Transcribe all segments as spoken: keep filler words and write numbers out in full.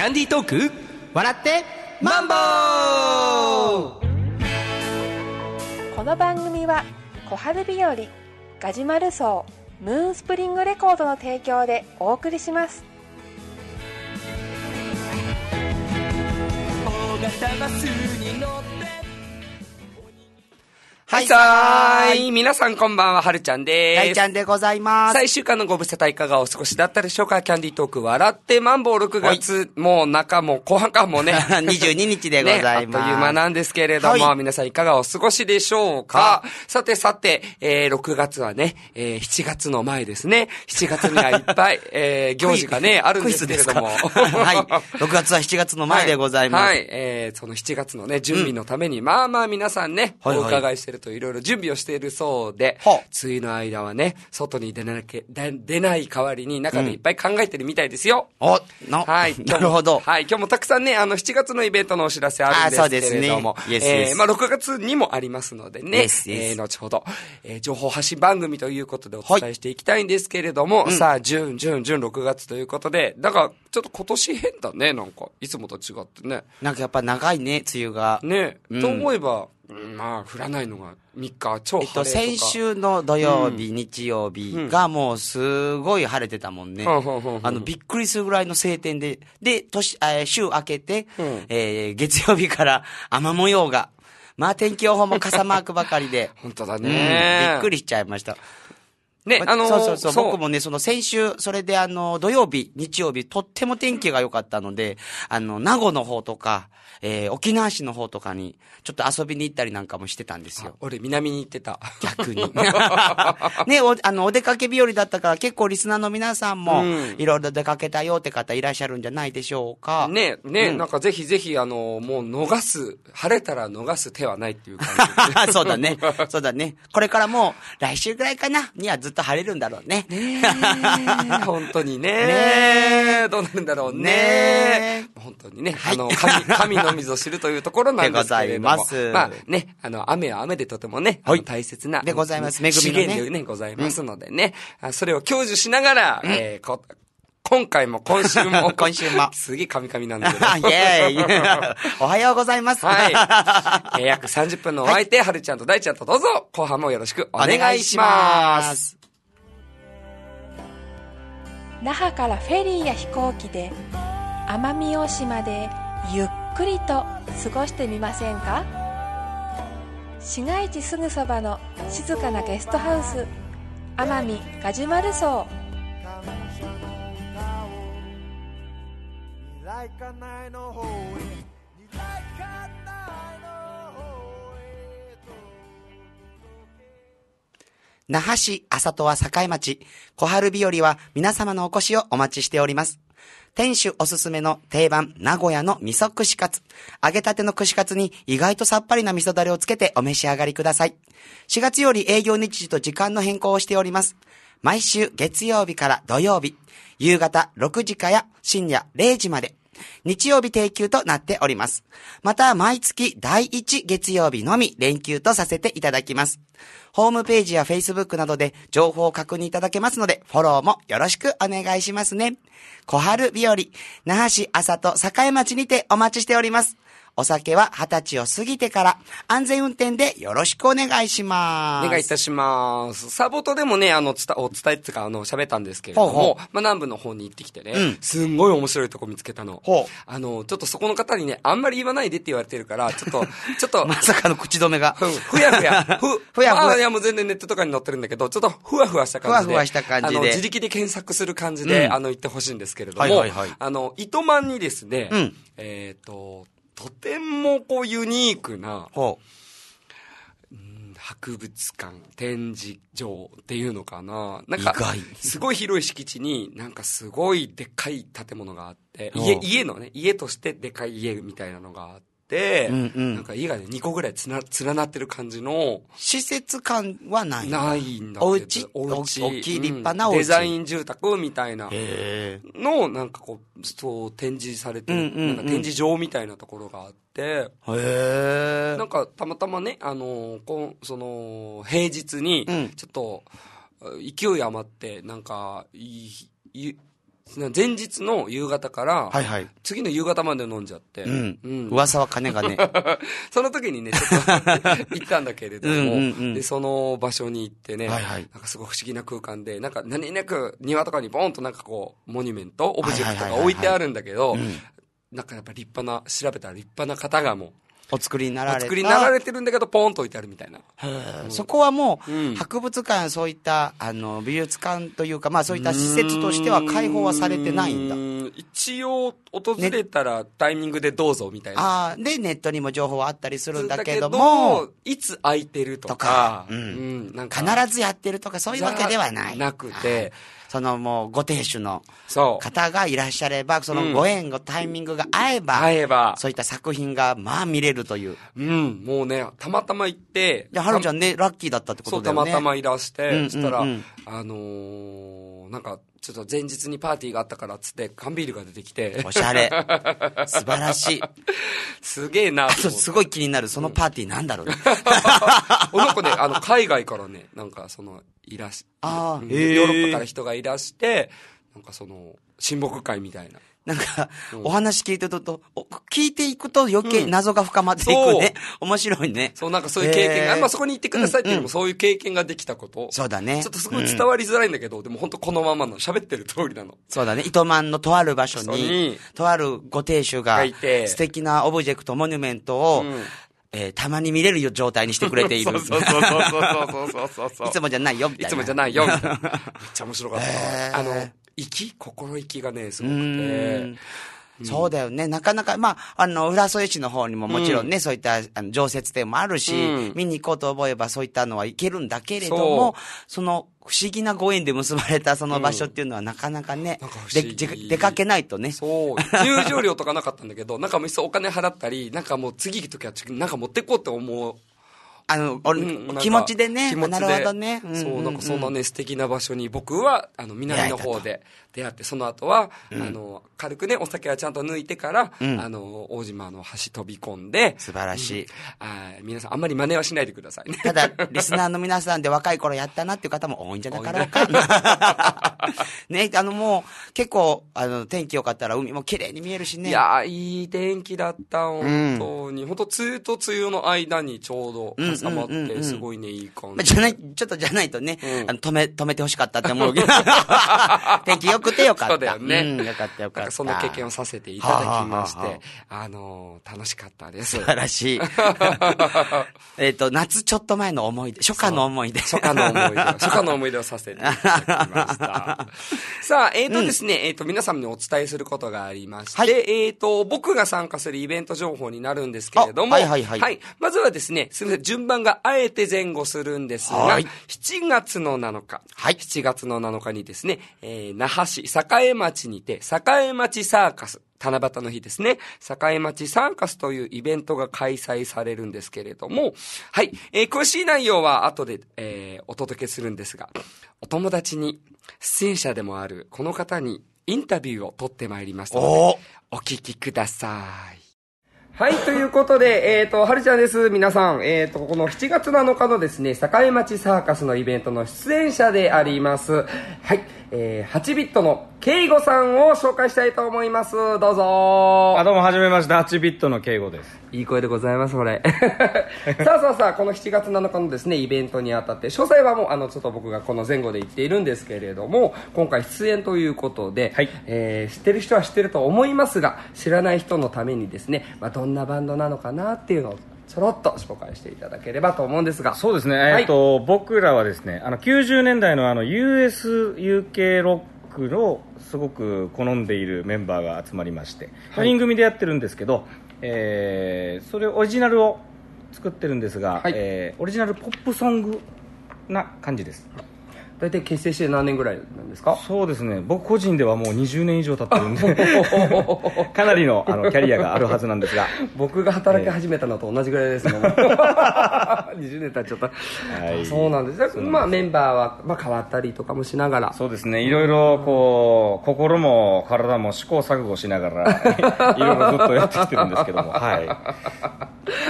ャンディートーク笑ってマンボウ。 この番組は小春日和、ガジュマルソー、ムーンスプリングレコードの提供でお送りします。 大型バスに乗ってはいさーい、皆さんこんばんは、はるちゃんでーす。 大ちゃんでございます。 さあ、一週間のご無沙汰いかがお過ごしだったでしょうか。キャンディートーク笑ってマンボウろくがつ、もう中も後半かもね。 にじゅうににちでございます。 ね、あっという間なんですけれども、はい、皆さんいかがお過ごしでしょうか。さてさて、えー、ろくがつはね、えー、しちがつの前ですね。しちがつにはいっぱい、えー、行事がね、あるんですけれども。 はい。ろくがつはしちがつの前でございます。 はい。はい、えー、そのしちがつのね、準備のために、うん、まあまあ皆さんね、はいはい、お伺いしてるといろいろ準備をしているそうで、はあ、梅雨の間はね、外に出なきゃ、出ない代わりに中でいっぱい考えてるみたいですよ。 うん、お、な、はい、なるほど。 はい、今日もたくさんね、あの、しちがつのイベントのお知らせあるんですけれども、 そうですね、えー、まあ、ろくがつにもありますのでね、 yes, yes. えー、後ほど、えー、情報発信番組ということでお伝えしていきたいんですけれども、はい、さあ、準、準、準ろくがつということで、だから、ちょっと今年変だね、なんか、いつもと違ってね。 なんかやっぱ長いね、梅雨が。 ね、うん、と思えば、うん、まあ、降らないのがみっか、超晴れとか。えっと、 先週の土曜日、うん、日曜日がもうすごい晴れてたもんね。うん、あの、びっくりするぐらいの晴天で、で、年、えー、週明けて、うん、えー、月曜日から雨模様が、まあ天気予報も傘マークばかりで。 本当だね、 うん。びっくりしちゃいました。 ね、あのー、 そうそうそう、そう僕もね、その先週、それであの、土曜日、日曜日、とっても天気が良かったので、あの、名護の方とか、えー、沖縄市の方とかに、ちょっと遊びに行ったりなんかもしてたんですよ。 俺、南に行ってた。 逆に。ね、お、あの、お出かけ日和だったから、結構リスナーの皆さんも、いろいろ出かけたよって方いらっしゃるんじゃないでしょうか。 ね、ね、うん、なんかぜひぜひ、あの、もう逃す、晴れたら逃す手はないっていう感じ。そうだね。そうだね。これからもう、来週ぐらいかな、にはずっと晴れるんだろうね。 ね本当にね。ねどうなるんだろうね。ね本当にね、はい、あの、神、神のみぞ知るというところなんですけれども。でございます。まあね、あの、雨は雨でとてもね、はい、大切な。 でございます。恵みのね。 資源でね、ございますのでね。うん、それを享受しながら、うん、えー、こ今回も今週も。 今週も。 すげえカミカミなんだけど。 イェーイ。おはようございます。 はい。えー、約さんじゅっぷんのお相手、はい、はるちゃんと大ちゃんとどうぞ、後半もよろしくお願いします。 那覇からフェリーや飛行機で奄美大島でゆっくりと過ごしてみませんか。市街地すぐそばの静かなゲストハウス、奄美ガジュマルソー。 那覇市浅戸は栄町、小春日和は皆様のお越しをお待ちしております。店主おすすめの定番、名古屋の味噌串カツ。揚げたての串カツに意外とさっぱりな味噌だれをつけてお召し上がりください。しがつより営業日時と時間の変更をしております。毎週月曜日から土曜日、夕方ろくじから深夜れいじまで。日曜日定休となっております。また、毎月だいいち月曜日のみ連休とさせていただきます。ホームページや Facebook などで情報を確認いただけますので、フォローもよろしくお願いしますね。小春日和、那覇市浅戸栄町にてお待ちしております。お酒は二十歳を過ぎてから安全運転でよろしくお願いします。 お願いいたします。サボトでもね、あの、つた、お伝えっていうか、あの、喋ったんですけれども、ほうほうまあ、南部の方に行ってきてね、うん、すんごい面白いとこ見つけたの。ほうあの、ちょっとそこの方にね、あんまり言わないでって言われてるから、ちょっと、ちょっと。 まさかの口止めが。 ふ、ふやふや。ふ、ふやふや。まあ、いやもう全然ネットとかに載ってるんだけど、ちょっとふわふわした感じで。 ふわふわした感じで。 あの、自力で検索する感じで、うん、あの、言ってほしいんですけれども、はいはいはい、あの、糸満にですね、うん、えっと、とてもこうユニークな、ほう、うん、博物館、展示場っていうのかな。なんか、すごい広い敷地に、なんかすごいでっかい建物があって、家、家のね、家としてでっかい家みたいなのがあって、で、うんうん、なんか家がね、にこぐらいつな、連なってる感じの。 施設感はないないんだけど。 お家お家大きい立派なお家、うん、 デザイン住宅みたいなの、なんかこう、そう、展示されてる、うんうんうん、なんか展示場みたいなところがあって、へー。なんかたまたまね、あの、こうその、平日に、ちょっと、勢い余って、なんか、いい、い前日の夕方から、はいはい、次の夕方まで飲んじゃって、 うんうん、噂は金がね。 その時にね、ちょっと行ったんだけれども、うんうんうん、で、その場所に行ってね、はいはい、なんかすごい不思議な空間で、なんか何なく庭とかにボーンとなんかこう、モニュメント、オブジェクトが置いてあるんだけど、なんかやっぱ立派な、調べたら立派な方がもう、 お作りになられた。 お作りになられてるんだけど、ポーンと置いてあるみたいな。 うん、そこはもう、うん、博物館、そういった、あの、美術館というか、まあそういった施設としては開放はされてないんだ。 ん一応、訪れたらタイミングでどうぞみたいな。 ああ、で、ネットにも情報はあったりするんだけども、 だけどいつ空いてるとか、とかうん、うん、なんか必ずやってるとか、そういうわけではない。 なくて、はいそのもうご亭主の方がいらっしゃれば、そのご縁ごタイミングが合えば、合えば、そういった作品がまあ見れるという。 うん、もうね、たまたま行って、 じゃあ、はるちゃんね、ラッキーだったってことだよね。 そう、たまたまいらして、うんうんうん、そしたら、あのー、なんか、ちょっと前日にパーティーがあったからっつって、缶ビールが出てきて。 おしゃれ。素晴らしい。 すげえな。 あと、すごい気になる、そのパーティーなんだろうね。 なんかね、あの、海外からね、なんかその、いらし、あヨーロッパから人がいらして、なんかその、親睦会みたいな。 なんか、うん、お話聞いてると、聞いていくと余計謎が深まっていくね。うん、面白いね。 そう、なんかそういう経験が、まあそこに行ってくださいっていうのもそういう経験ができたこと。うんうん、 そうだね。 ちょっとすごい伝わりづらいんだけど、うん、でも本当このままの喋ってる通りなの。 そうだね。糸満のとある場所に、とあるご亭主が、素敵なオブジェクト、モニュメントを、うんえー、たまに見れる状態にしてくれている。 そうそうそうそうそうそうそういつもじゃないよ、みたいな。 いつもじゃないよ、みたいな。めっちゃ面白かった。あの、息心意気がね、すごくて。 うん、そうだよね。なかなか、まあ、あの、浦添市の方にももちろんね、うん、そういったあの常設展もあるし、うん、見に行こうと思えばそういったのはいけるんだけれども、そ, その、不思議なご縁で結ばれたその場所っていうのはなかなかね、うん、かで出かけないとね。 そう。入場料とかなかったんだけど、なんかもう一層お金払ったり、なんかもう次行くときはなんか持ってこうって思う。 あの、うん、気持ちでね。気持ちで。なるほどね。 うんうんうん、そう、なんかそんなね、素敵な場所に僕は、あの、南の方で出会って、その後は、うん、あの、軽くね、お酒はちゃんと抜いてから、うん、あの、大島の橋飛び込んで。 素晴らしい、うん、 あ。皆さん、あんまり真似はしないでくださいね。 ただ、リスナーの皆さんで若い頃やったなっていう方も多いんじゃなかろうか。ね、あの、もう、結構、あの、天気良かったら海も綺麗に見えるしね。 いやー、いい天気だった、本当に。うん、本当梅雨と梅雨の間にちょうど挟まって、うんうんうんうん、すごいね、いい感じ。 まあ、じゃない、ちょっとじゃないとね、うん、あの止め、止めてほしかったって思うけど。天気良くてよかった。 そうだよね。 うん、よかったよかった。 そんな経験をさせていただきまして、はあはあはあ、あのー、楽しかったです。 素晴らしい。えっと、夏ちょっと前の思い出、初夏の思い出。 初夏の思い出、初夏の思い出をさせていただきました。さあ、えっ、ー、とですね、うん、えっ、ー、と、皆様にお伝えすることがありまして、はい、えっ、ー、と、僕が参加するイベント情報になるんですけれども、 はいはいはい。 はい。まずはですね、すみません、順番があえて前後するんですが、はい、しちがつのなのか、はい。しちがつのなのかにですね、えー、那覇市栄町にて、栄町サーカス、七夕の日ですね。栄町サーカスというイベントが開催されるんですけれども、はい。えー、詳しい内容は後で、えー、お届けするんですが、お友達に出演者でもあるこの方にインタビューを取ってまいりましたので、お聞きください。はい、ということで、えっ、ー、と、はるちゃんです。皆さん、えっ、ー、と、このしちがつなのかのですね、栄町サーカスのイベントの出演者であります。はい、えー、はちビットのけいごさんを紹介したいと思います。どうぞ。 あ、どうも、はじめまして、はちビットのけいごです。 いい声でございます、これ。さあさあさあ、このしちがつなのかのですね、イベントにあたって、詳細はもう、あの、ちょっと僕がこの前後で言っているんですけれども、今回出演ということで、はい、えー、知ってる人は知ってると思いますが、知らない人のためにですね、まあ、どんなバンドなのかなっていうのを、ちょろっと紹介していただければと思うんですが。 そうですね、えーとはい、僕らはですね、あの、きゅうじゅうねんだいのあの、ユーエス、ユーケー ロックのすごく好んでいるメンバーが集まりまして、よにん組でやってるんですけど、えー、それオリジナルを作ってるんですが、はい、えー、オリジナルポップソングな感じです。 大体結成して何年ぐらいなんですか？ そうですね、僕個人ではもうにじゅうねん以上経ってるんでかなり の, あのキャリアがあるはずなんですが僕が働き始めたのと同じぐらいですもん、えー、にじゅうねん経っちゃった、はい、そうなんです。ですまあ、メンバーは、まあ、変わったりとかもしながら。 そうですね、いろいろこう心も体も試行錯誤しながらいろいろずっとやってきてるんですけども、はい、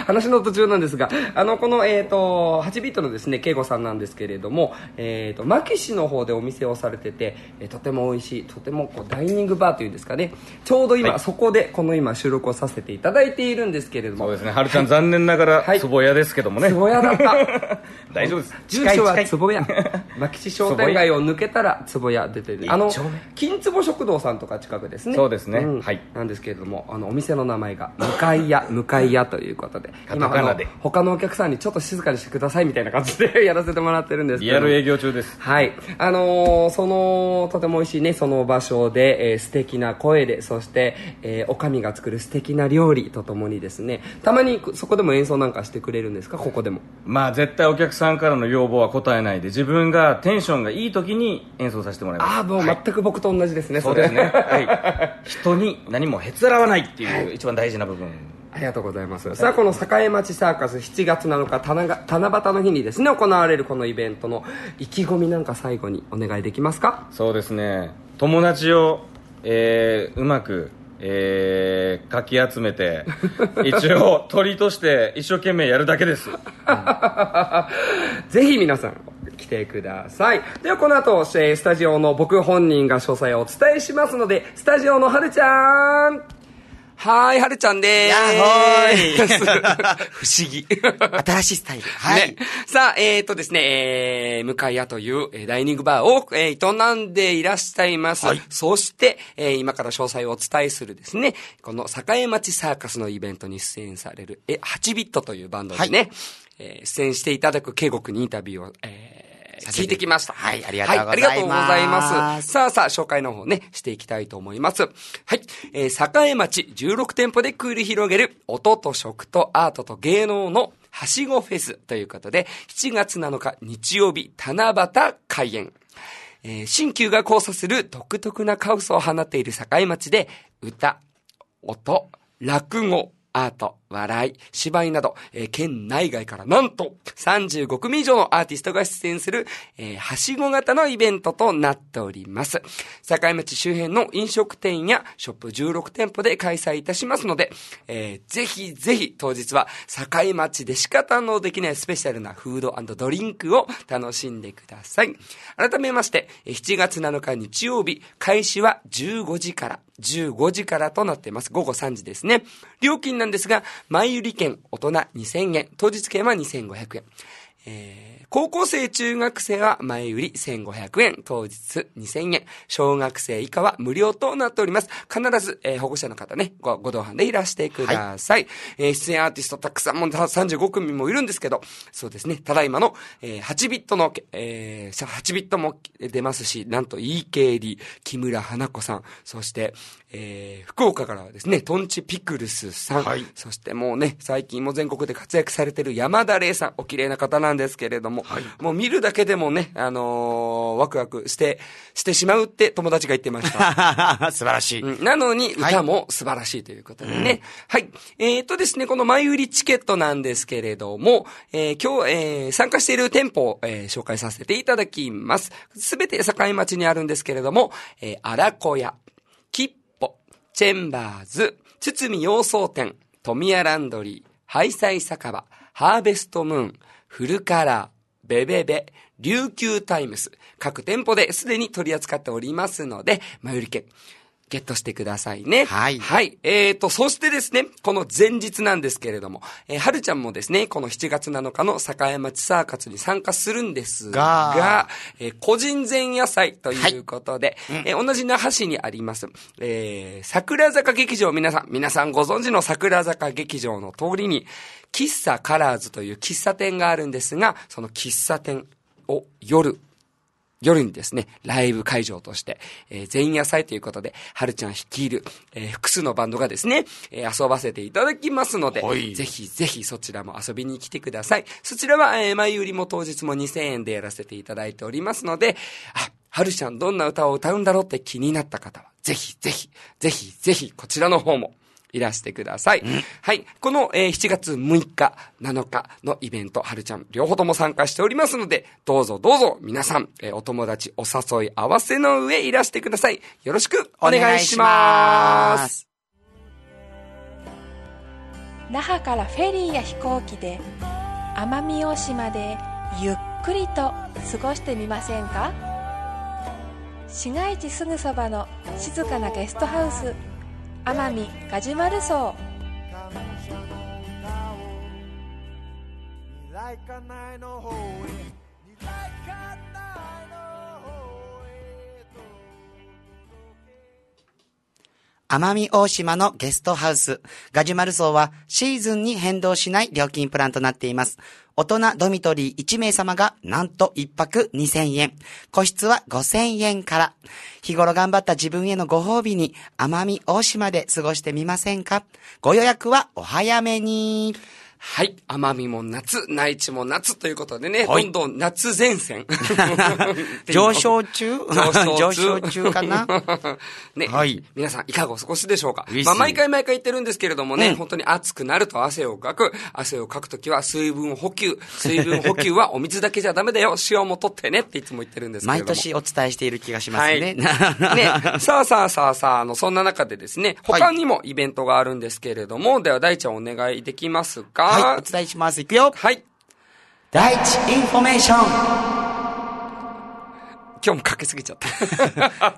話の途中なんですが、あの、この、えっと、はちビットのですね、慶吾さんなんですけれども、えっと、牧市の方でお店をされてて、えー、とても美味しい、とてもこうダイニングバーというんですかね、ちょうど今、はい、そこで、この今、収録をさせていただいているんですけれども。 そうですね、はるちゃん、はい、残念ながら、壺屋ですけどもね。 壺屋だった。 大丈夫です。 住所は壺屋。牧市商店街を抜けたら壺屋出てる。あの、金壺食堂さんとか近くですね。 そうですね。 うん、 はい。 なんですけれども、あの、お店の名前が、向かい屋、向かい屋ということで。 今、あの、 他のお客さんにちょっと静かにしてくださいみたいな感じでやらせてもらってるんですけど。 リアル営業中です。 はい。あのー、その、とても美味しいね、その場所で、えー、素敵な声で、そして、えー、おかみが作る素敵な料理とともにですね、たまにそこでも演奏なんかしてくれるんですか、ここでも。 まあ、絶対お客さんからの要望は答えないで、自分がテンションがいい時に演奏させてもらいます。 ああ、もう全く僕と同じですね、 はい、そうですね。はい。人に何もへつらわないっていう一番大事な部分。 ありがとうございます。さあ、この栄町サーカスしちがつなのか七夕の日にですね、行われるこのイベントの意気込みなんか最後にお願いできますか？ そうですね。友達を、えー、うまく、えー、かき集めて、一応鳥として一生懸命やるだけです。うん、 ぜひ皆さん、来てください。ではこの後、スタジオの僕本人が詳細をお伝えしますので、スタジオのはるちゃん。はーい、はるちゃんでーす。 やっほーい。 不思議。 新しいスタイル。はい。 ね、さあ、えーとですね、えー、向かい屋という、えー、ダイニングバーを、えー、営んでいらっしゃいます。はい、そして、えー、今から詳細をお伝えするですね、この栄町サーカスのイベントに出演される、え、はちビットというバンドでね、はい、えー、出演していただく慶吾君にインタビューを、えー聞いてきました。 はい、ありがとうございます。はい、ありがとうございます。 さあさあ、紹介の方ね、していきたいと思います。はい、えー、栄町じゅうろく店舗で繰り広げる、音と食とアートと芸能のはしごフェスということで、しちがつなのか日曜日、七夕開演。えー、新旧が交差する独特なカオスを放っている栄町で、歌、音、落語、アート、笑い、芝居など、えー、県内外からなんとさんじゅうごくみ以上のアーティストが出演する、えー、はしご型のイベントとなっております。栄町周辺の飲食店やショップじゅうろく店舗で開催いたしますので、えー、ぜひぜひ当日は栄町でしか堪能できないスペシャルなフード&ドリンクを楽しんでください。改めまして、しちがつなのか日曜日、開始はじゅうごじから、じゅうごじからとなっています。ごごさんじですね。料金なんですが、前売り券大人にせんえん、当日券はにせんごひゃくえん。えー、高校生中学生は前売りせんごひゃくえん、当日にせんえん、小学生以下は無料となっております。必ず、えー、保護者の方ね、ご、ご同伴でいらしてください。はい、えー、出演アーティストたくさんもさんじゅうごくみもいるんですけど、そうですね、ただいまの、えー、はちビットの、えー、はちビットも出ますし、なんと イーケーディー、木村花子さん、そして、えー、福岡からはですね、トンチピクルスさん、はい、そしてもうね、最近も全国で活躍されてる山田玲さん、お綺麗な方なんですけれども、はい、もう見るだけでもね、あのー、ワクワクして、してしまうって友達が言ってました。 素晴らしい。 うん、なのに、歌も素晴らしいということでね。はい。はい、えーとですね、この前売りチケットなんですけれども、えー、今日、えー、参加している店舗を、えー、紹介させていただきます。すべて栄町にあるんですけれども、えー、荒子屋、吉歩、チェンバーズ、堤洋装店、富谷ランドリー、ハイサイ酒場、ハーベストムーン、フルカラー、ベベベ、琉球タイムス、各店舗ですでに取り扱っておりますので、前売り券、ゲットしてくださいね。 はい。 はい。えーと、そしてですね、この前日なんですけれども、えー、はるちゃんもですね、このしちがつなのかの栄町サーカスに参加するんですが、がえー、個人前夜祭ということで、はい、えー、同じ那覇市にあります、えー、桜坂劇場、皆さん、皆さんご存知の桜坂劇場の通りに、喫茶カラーズという喫茶店があるんですが、その喫茶店を夜、夜にですね、ライブ会場として、えー、前夜祭ということで、はるちゃん率いる、えー、複数のバンドがですね、えー、遊ばせていただきますので、ぜひぜひそちらも遊びに来てください。そちらは、えー、前売りも当日もにせんえんでやらせていただいておりますので、あ、はるちゃんどんな歌を歌うんだろうって気になった方は、ぜひぜひ、ぜひぜひこちらの方も、いらしてください。うん、はい。この、えー、しちがつむいか、なのかのイベント、はるちゃん両方とも参加しておりますので、どうぞどうぞ皆さん、えー、お友達お誘い合わせの上いらしてください。よろしくお願いします。 那覇からフェリーや飛行機で奄美大島でゆっくりと過ごしてみませんか？市街地すぐそばの静かなゲストハウス、奄美ガジュマル荘。 奄美大島のゲストハウス、ガジュマル荘はシーズンに変動しない料金プランとなっています。大人ドミトリーいち名様がなんといっぱくにせんえん、個室はごせんえんから。日頃頑張った自分へのご褒美に奄美大島で過ごしてみませんか？ご予約はお早めに。 はい。奄美も夏、内地も夏ということでね、どんどん夏前線。 上昇中上昇中上昇中かなね、 はい。 皆さんいかがお過ごしでしょうか？まあ、毎回毎回言ってるんですけれどもね、うん、本当に暑くなると汗をかく。汗をかくときは水分補給。水分補給はお水だけじゃダメだよ。塩も取ってねっていつも言ってるんですけれども。 毎年お伝えしている気がしますね。 はい、ね。さあさあさあさあ、あの、そんな中でですね、他にもイベントがあるんですけれども、はい、では大ちゃんお願いできますか？ はい、お伝えします。いくよ。 はい。 第一インフォメーション。 今日もかけすぎちゃった。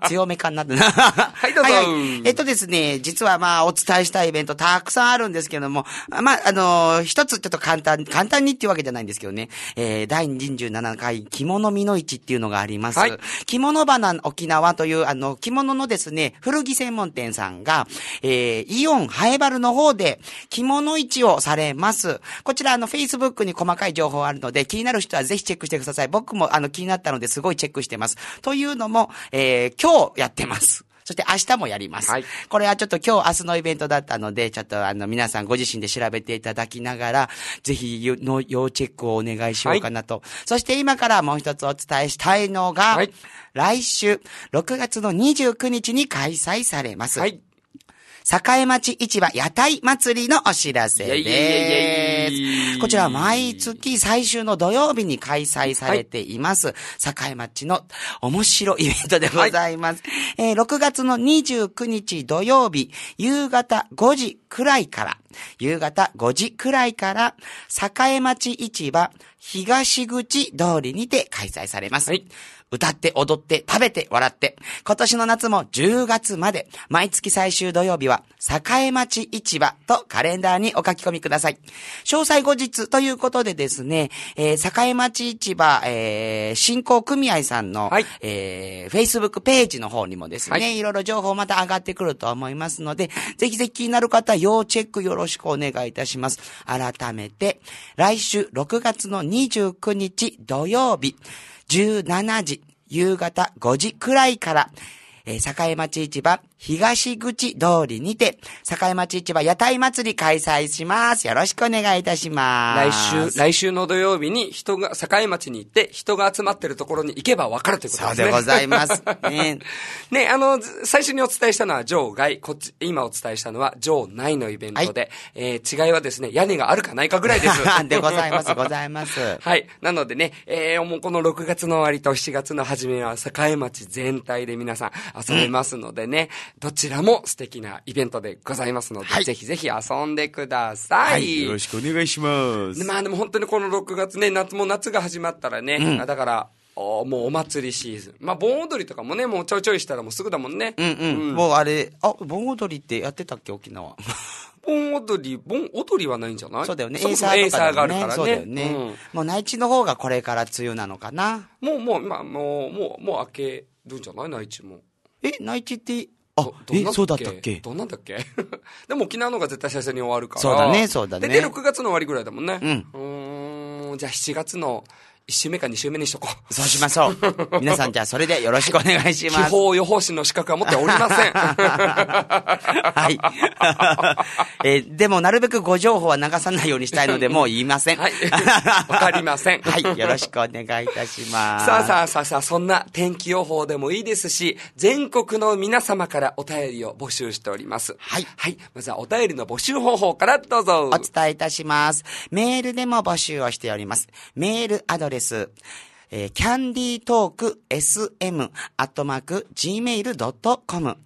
強めかなってな。はい、どうぞ。はいはい、 えっとですね、実はまあ、お伝えしたいイベントたくさんあるんですけども、まあ、あのー、一つちょっと簡単、簡単にっていうわけじゃないんですけどね、えー、だいにじゅうななかい着物美の市っていうのがあります。はい、着物花沖縄という、あの、着物のですね、古着専門店さんが、えー、イオンハエバルの方で着物市をされます。こちら、あの、Facebook に細かい情報あるので、気になる人はぜひチェックしてください。僕も、あの、気になったのですごいチェックしてます。というのも、えー、今日やってます。そして明日もやります。はい。これはちょっと今日明日のイベントだったので、ちょっとあの皆さんご自身で調べていただきながら、ぜひの要チェックをお願いしようかなと。はい、そして今からもう一つお伝えしたいのが、はい、来週ろくがつのにじゅうくにちに開催されます。はい。栄町市場屋台祭りのお知らせです。こちらは毎月最終の土曜日に開催されています。はい、栄町の面白いイベントでございます。はい、えー、ろくがつのにじゅうくにち土曜日、夕方ごじくらいから、夕方ごじくらいから、栄町市場東口通りにて開催されます。はい、歌って踊って食べて笑って、今年の夏もじゅうがつまで毎月最終土曜日は栄町市場とカレンダーにお書き込みください。詳細後日ということでですね、えー、栄町市場、えー、振興組合さんの、はい、えー、Facebook ページの方にもですね、はい、いろいろ情報また上がってくると思いますので、ぜひぜひ気になる方要チェックよろしくお願いいたします。改めて来週ろくがつのにじゅうくにち土曜日じゅうしちじ、夕方ごじくらいから、えー、栄町市場東口通りにて、栄町市場屋台祭り開催します。よろしくお願いいたします。 来週、来週の土曜日に人が、栄町に行って、人が集まってるところに行けばわかるということですね。 そうでございます。ね。 ね、あの、最初にお伝えしたのは場外、こっち、今お伝えしたのは場内のイベントで、はい、えー、違いはですね、屋根があるかないかぐらいです。 でございます、ございます。 はい。なのでね、えー、もうこのろくがつの終わりとしちがつの初めは栄町全体で皆さん遊べますのでね、うん、どちらも素敵なイベントでございますので、はい、ぜひぜひ遊んでください。はい、 よろしくお願いします。 まあでも本当にこのろくがつね、夏も夏が始まったらね、うん、だから、おもうお祭りシーズン。まあ盆踊りとかもね、もうちょいちょいしたらもうすぐだもんね。 うんうん。うん、もうあれ、あ、盆踊りってやってたっけ、沖縄。 盆踊り、盆踊りはないんじゃない？ そうだよね。 エイサーとか、ね、エイサーがあるからね。 そうだよね。うん、もう内地の方がこれから梅雨なのかな。 もうもう、まあもう、もう、もう明けるんじゃない内地も。 え、内地って、あ、え、そうだったっけ？ どんなんだっけ？でも沖縄の方が絶対最初に終わるから。 そうだね、そうだね。 で、ろくがつの終わりぐらいだもんね。 うん。 うーん、じゃあしちがつのいち週目かに週目にしとこう。 そうしましょう。皆さんじゃあそれでよろしくお願いします。 気象予報士の資格は持っておりません。 はい。えー、でもなるべくご情報は流さないようにしたいのでもう言いません。 はい。わかりません。 はい。よろしくお願いいたします。 さあさあさあさあ、そんな天気予報でもいいですし、全国の皆様からお便りを募集しております。 はい。 はい。まずはお便りの募集方法からどうぞ。 お伝えいたします。メールでも募集をしております。メールアドレスえー、キャンディートーク エスエム アットマーク ジーメール ドットコム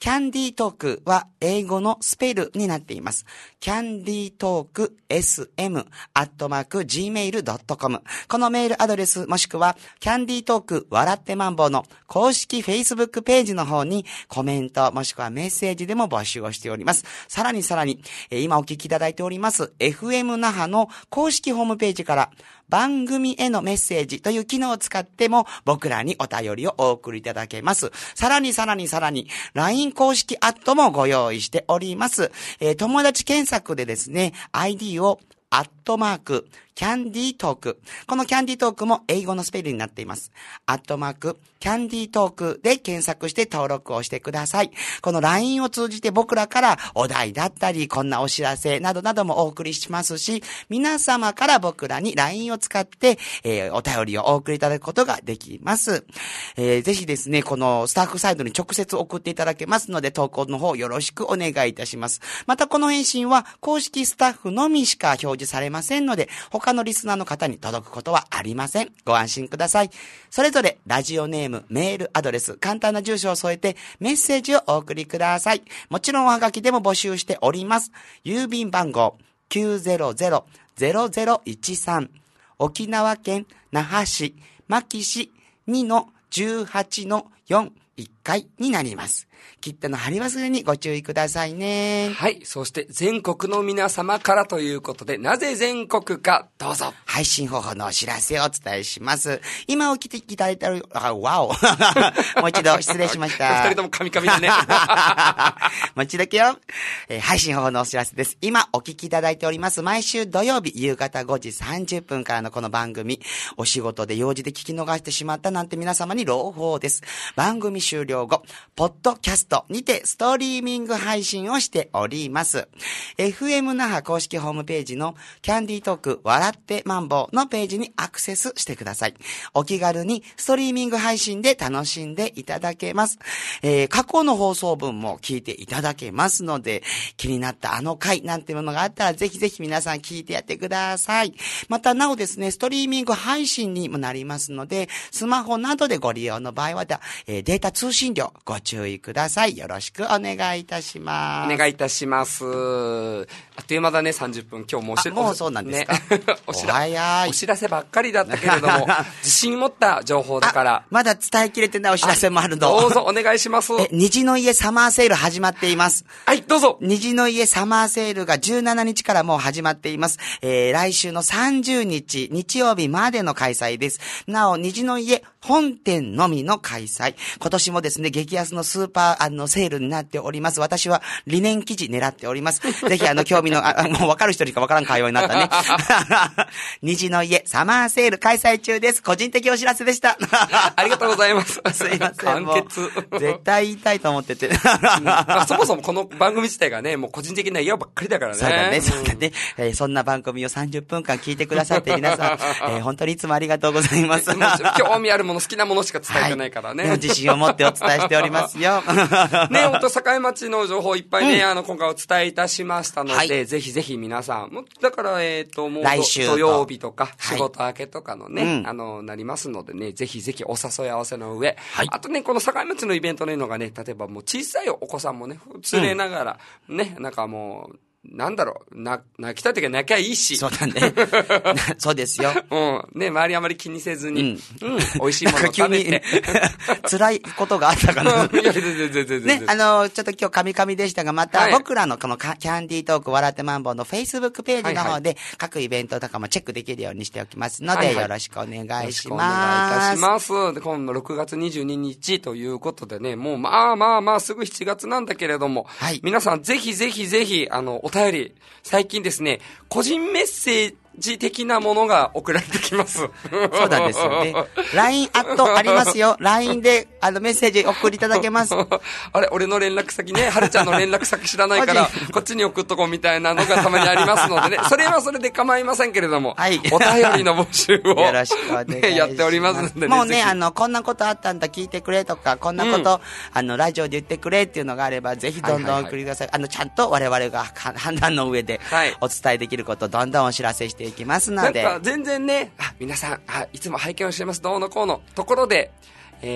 キャンディートークは英語のスペルになっています。キャンディートーク エスエム アットマーク ジーメール ドットコム このメールアドレスもしくはキャンディートーク笑ってマンボウの公式 Facebook ページの方にコメントもしくはメッセージでも募集をしております。さらにさらに、えー、今お聞きいただいております エフエム 那覇の公式ホームページから番組へのメッセージという機能を使っても僕らにお便りをお送りいただけます。さらにさらにさらに ライン 公式アットもご用意しております。えー、友達検索でですね、アイディー をアットマークキャンディートーク。このキャンディートークも英語のスペルになっています。アットマークキャンディートークで検索して登録をしてください。この ライン を通じて僕らからお題だったり、こんなお知らせなどなどもお送りしますし、皆様から僕らに ライン を使って、えー、お便りをお送りいただくことができます。えー、ぜひですね、このスタッフサイドに直接送っていただけますので、投稿の方よろしくお願いいたします。またこの返信は公式スタッフのみしか表示されませんので、他のリスナーの方に届くことはありません。ご安心ください。それぞれラジオネーム、メールアドレス、簡単な住所を添えてメッセージをお送りください。もちろんおはがきでも募集しております。郵便番号 きゅうゼロゼロゼロゼロいちさん 沖縄県那覇市牧市 にのじゅうはちのよんいっかいになります。切手の貼り忘れにご注意くださいね。 はい。そして全国の皆様からということで、なぜ全国か、どうぞ。 配信方法のお知らせをお伝えします。今お聞きいただいてる、あ、わお。もう一度失礼しました。 二人ともカミカミだね。 もう一度だけよ、えー。配信方法のお知らせです。今お聞きいただいております。毎週土曜日夕方ごじさんじゅっぷんからのこの番組、お仕事で用事で聞き逃してしまったなんて皆様に朗報です。番組終了後、ポッドキャストにてストリーミング配信をしております。エフエム 那覇公式ホームページのキャンディートーク笑ってマンボウのページにアクセスしてください。お気軽にストリーミング配信で楽しんでいただけます。えー、過去の放送分も聞いていただけますので、気になったあの回なんてものがあったらぜひぜひ皆さん聞いてやってください。またなおですね、ストリーミング配信にもなりますので、スマホなどでご利用の場合は、えー、データ通信量ご注意ください。よろしくお願いいたします。 お願いいたします。あっという間だね、さんじゅっぷん。今日もお知らせ。 もうそうなんですか。ね、 お知らせ。お知らせばっかりだったけれども、自信持った情報だから。 まだ伝えきれてないお知らせもあるの。 どうぞお願いします。 え、虹の家サマーセール始まっています。 はい、どうぞ。 虹の家サマーセールがじゅうしちにちからもう始まっています。えー、来週のさんじゅうにち、日曜日までの開催です。なお、虹の家本店のみの開催。今年もですね、激安のスーパーあのセールになっております。私はリネン生地狙っております。ぜひあの興味の、あ、もう分かる人しか分からん会話になったね。虹の家サマーセール開催中です。個人的お知らせでした。 ありがとうございます。 すいません。 完結。 絶対言いたいと思ってて。うん、 まあ、そもそもこの番組自体がね、もう個人的な嫌ばっかりだからね。 そうだね、そうだね。うん、えー、そんな番組をさんじゅっぷんかん聞いてくださって皆さん、えー、本当にいつもありがとうございます。 興味あるもの、好きなものしか伝えてないからね。 はい、自信を持ってお伝えしておりますよ。 ね、ほんと境町の情報いっぱいね、うん、あの、今回お伝えいたしましたので、はい、ぜひぜひ皆さん、だから、えっ、ー、と、もう、来週土曜日とか、仕事明けとかのね、はい、あの、なりますのでね、ぜひぜひお誘い合わせの上、はい、あとね、この境町のイベントのいうのがね、例えばもう小さいお子さんもね、連れながら、うん、ね、なんかもう、なんだろう、な、泣きたいときは泣きゃいいし。 そうだね。そうですよ。 うん。ね、周りあまり気にせずに。うん。うん。美味しいものを食べて。 辛いことがあったかな。 いや、全然全然。 ね、あの、ちょっと今日カミカミでしたが、また僕らのこのキャンディートーク笑ってマンボウの Facebook ページの方で各イベントとかもチェックできるようにしておきますので、よろしくお願いします。よろしくお願いいたします。で、今度ろくがつにじゅうににちということでね、もうまあまあまあすぐしちがつなんだけれども、はい。皆さんぜひぜひぜひ、あの、お便り、最近ですね、個人メッセージ的なものが送られてきます。 そうなんですよね。ライン アットありますよ。ライン であのメッセージ送りいただけます。 あれ、俺の連絡先ね、はるちゃんの連絡先知らないから、こっちに送っとこうみたいなのがたまにありますのでね、それはそれで構いませんけれども、はい、お便りの募集を、 よろしくお願いします。 やっておりますのでね。 もうね、あの、こんなことあったんだ、聞いてくれとか、こんなこと、うん、あの、ラジオで言ってくれっていうのがあれば、ぜひどんどん送りください。はいはいはい、あの、ちゃんと我々が判断の上で、お伝えできることをどんどんお知らせしていきますので。 なんか全然ね、あ、皆さん、あ、いつも拝見をしてます、どうのこうのところで、えー、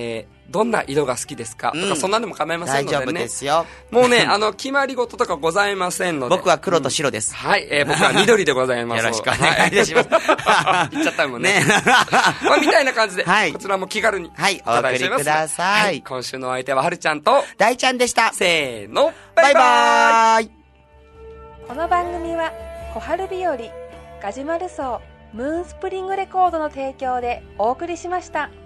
どんな色が好きですか、うん、とかそんなでも構いませんのでね。 大丈夫ですよ。 もうね、あの、決まり事とかございませんので。 僕は黒と白です。 うん、はい、えー、僕は緑でございます。 よろしくお願いいたします。 はい、言っちゃったもんね。ねまあ、みたいな感じで、はい、こちらも気軽に。 はい、お送りください。はい、 今週のお相手ははるちゃんと、 大ちゃんでした。 せーの、バイバーイ。 この番組は、小春日和、ガジュマル荘、ムーンスプリングレコードの提供でお送りしました。